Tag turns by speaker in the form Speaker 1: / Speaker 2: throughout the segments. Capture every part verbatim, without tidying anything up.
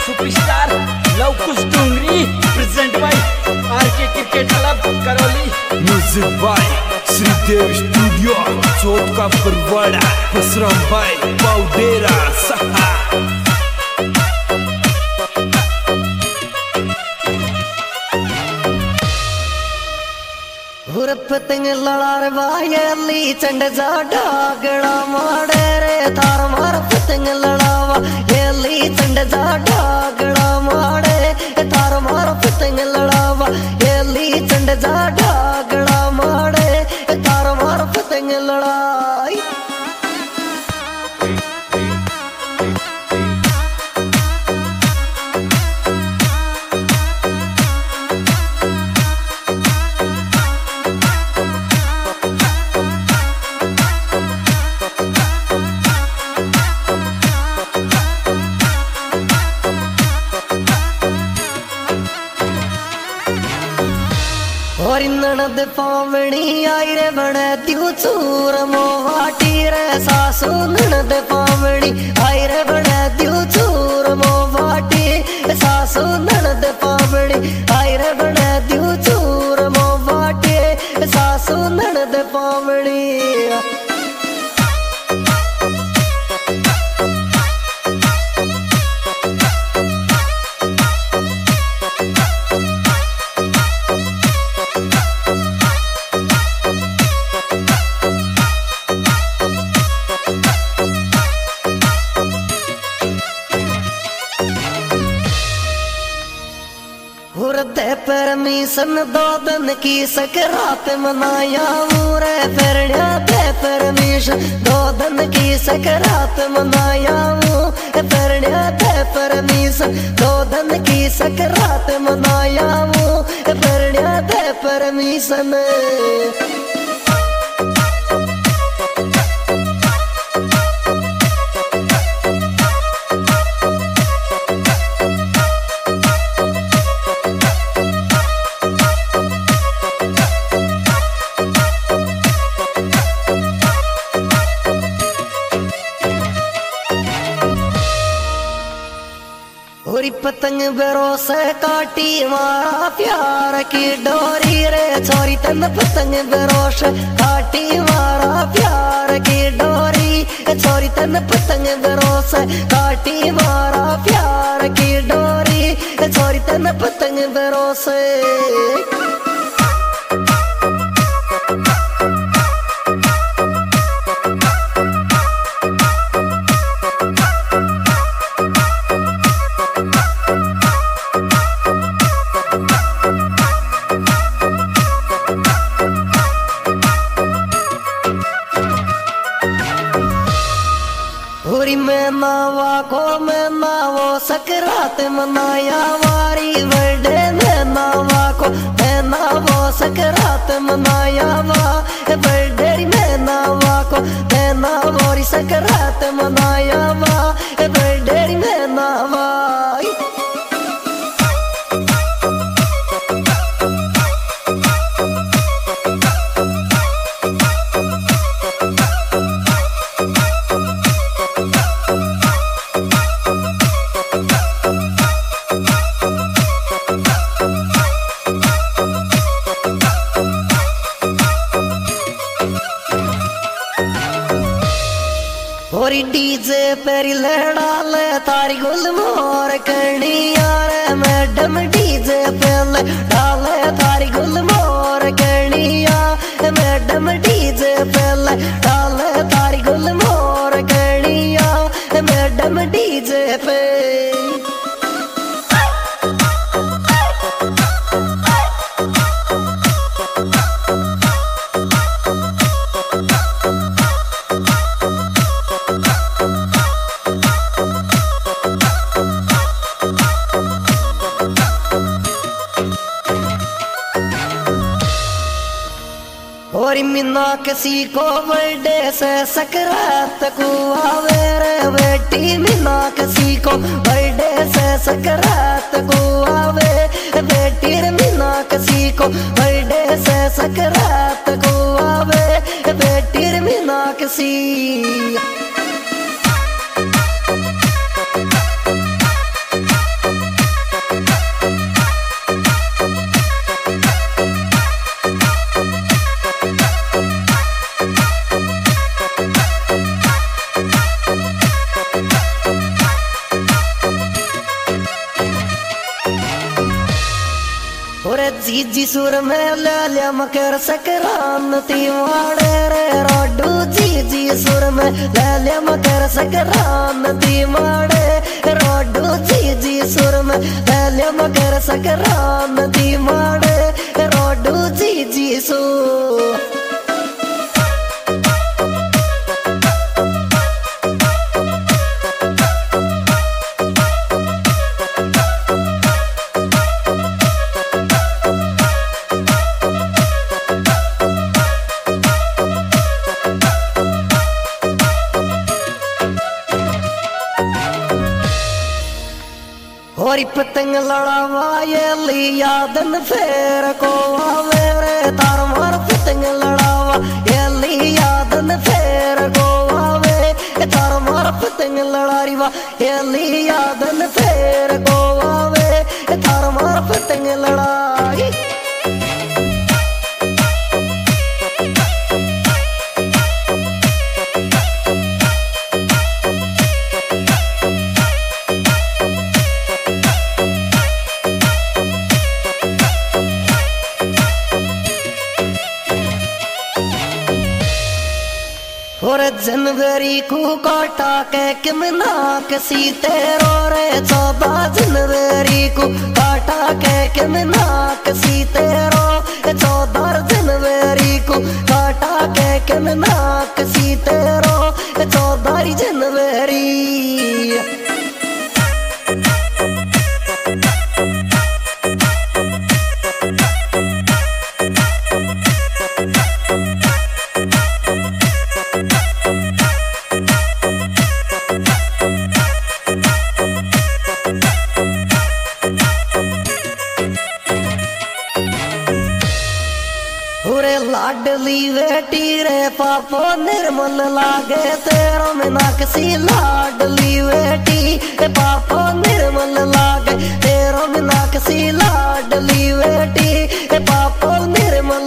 Speaker 1: Superstar Lavkush Dongri present by RK cricket club Karauli.
Speaker 2: Music by Shridev studio चौथ का परवाड़ा बसराम भाई पाउडेरा सहा।
Speaker 3: पतंग लड़ार वायली चंड जा ढागड़ा मारे रे तार मार पतंग लड़ावा येली चंड जा ढागड़ा मारे तार मार पतंग लड़ावा येली चंड जा ढागड़ा मारे तार मार पतंग लड़ाई। और ननद पावनी आई रे बने त्यू चूर मोवाटी रे सासू ननद पावनी आई रे बने त्यू चूर मोवाटी सासू ननद पावनी आई रे बने त्यू चूर मोवाटी सासू ननद पावनी। दे परमिशन दो दिन की सकरात मनाया रे फिरण्या दे परमिशन दो दिन की सकरात मनाया फिरण्या दे परमिशन दो दिन की सकरात मनाया फिरण्या दे परमिशन। पतंग भरोसे काटी मारा प्यार की डोरी रे छोरी तन पतंग भरोसे काटी मारा प्यार की डोरी छोरी तन पतंग भरोसे काटी मारा प्यार की डोरी छोरी तन पतंग भरोसे। मैं नावा को मैं नावो सकरात मनाया वारी बर्थडे मैं नावा को मैं नावो सकरात मनाया वा बर्थडे मैं नावा को मैं नावो सकरात मनाया वा बर्थडे मैं नावा। और डीजे पर लड़ा ले तारी गुल मोर करनी यार मैडम डीजे पे डाले तारी गुल मोर करनी यार मैडम डीजे पे डाले तारी गुल मोर करनी यार मैडम डीजे पे। और मिना किसी को बर्थडे से सकरात को आवे रे बेटी मिना किसी को बर्थडे से सकरात को आवे बेटी मिना किसी को बर्थडे से सकरात को आवे बेटी मिना किसी। जीजी सुर में ले लिया मकर संक्रांति माड़े रे रोडू जीजी सुर में ले लिया मकर संक्रांति माड़े रोडू जीजी सुर में ले लिया मकर संक्रांति माड़े रोडू जीजी सुर। और पतंग लड़ावा ये लिया दिन फेर को आवे रे तार मार पतंग लड़ावा ये लिया दिन फेर को आवे तार मार पतंग लड़ारी वा ये लिया दिन फेर को आवे तार मार पतंग लड़ाई। और जनवरी को काटा के किमना कसी तेरो रे चौदह जनवरी को काटा के किमना कसी तेरो चौदह जनवरी को काटा के किमना कसी तेरो चौदह जनवरी। लाडली बेटी रे पापो निर्मल लागे तेरो में नाकसी लाडली बेटी पापो निर्मल लागे तेरो में नाकसी लाडली बेटी पापो निर्मल।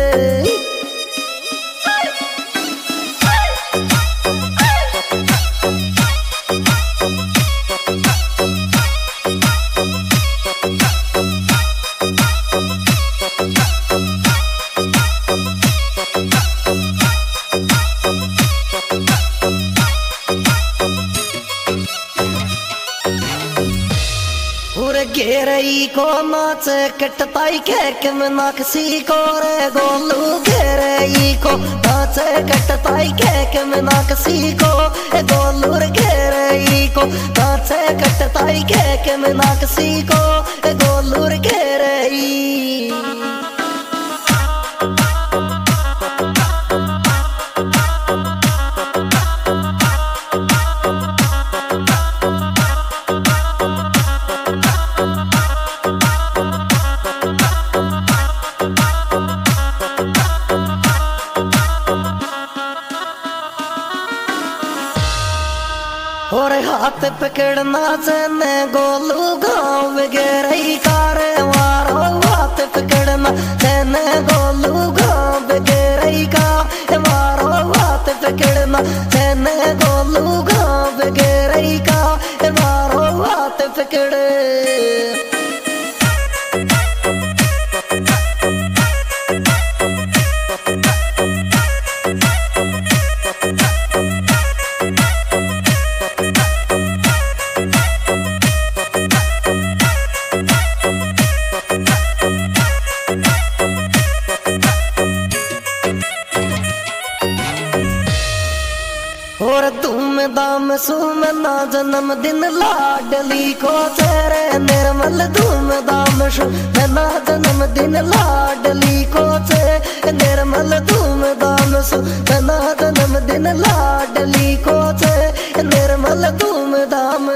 Speaker 3: घेरई को नाच कटताई के किम नाकसी को रे गोलू घेरई को नाच कटताई के किम नाकसी को गोलू घेरई को नाच कटताई के किम नाकसी को गोलू घेरई। और हाथ पकड़ना चने गोलू गाँव वगैरह कारे मारो हाथ पकड़ना चने गोलू गाँव वगैरह का मारो हाथ पकड़ना चने गोलू गाँव वगैरह का मारो हाथ पकड़े। और धूमधाम सुमना जन्मदिन लाडली को तेरे निर्मल धूमधाम सुमना जन्मदिन लाडली को ते निर्मल धूमधाम सुमना जन्मदिन लाडली को ते निर्मल धूमधाम।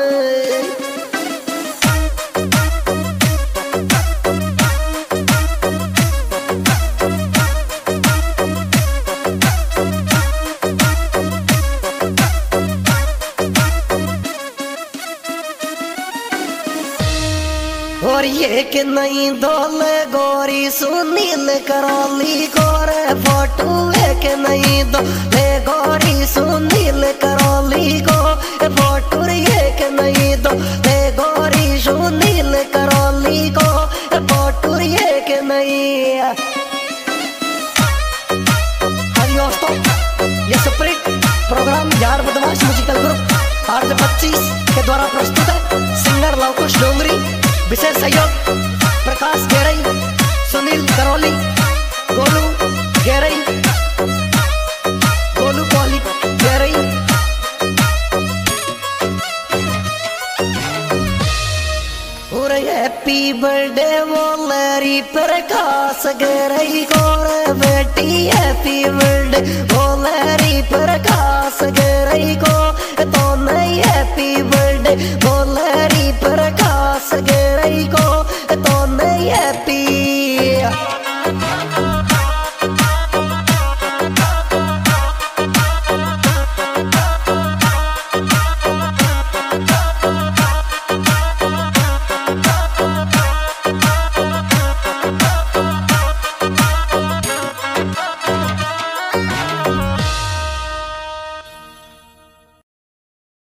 Speaker 3: और ये कि नहीं दोले गोरी सुनील करौली गोरे फोटो एक नहीं दोले गोरी सुनील करौली को फोटो एक नहीं दोले गोरी सुनील करौली को फोटो एक नहीं आठ पच्चीस के द्वारा प्रस्तुत है सिंगर लवकुश डोंगरी। विशेष सहयोग प्रकाश गेरई, सुनील करौली, गोलू गेरई, गोलू कोहली गेरई। और हैप्पी बर्थडे बोलरी प्रकाश गेरई को रे बेटी, हैप्पी बर्थडे बोलरी प्रकाश गेरई को, तो नहीं हैप्पी बर्थडे बोलरी प्रकाश गेरई।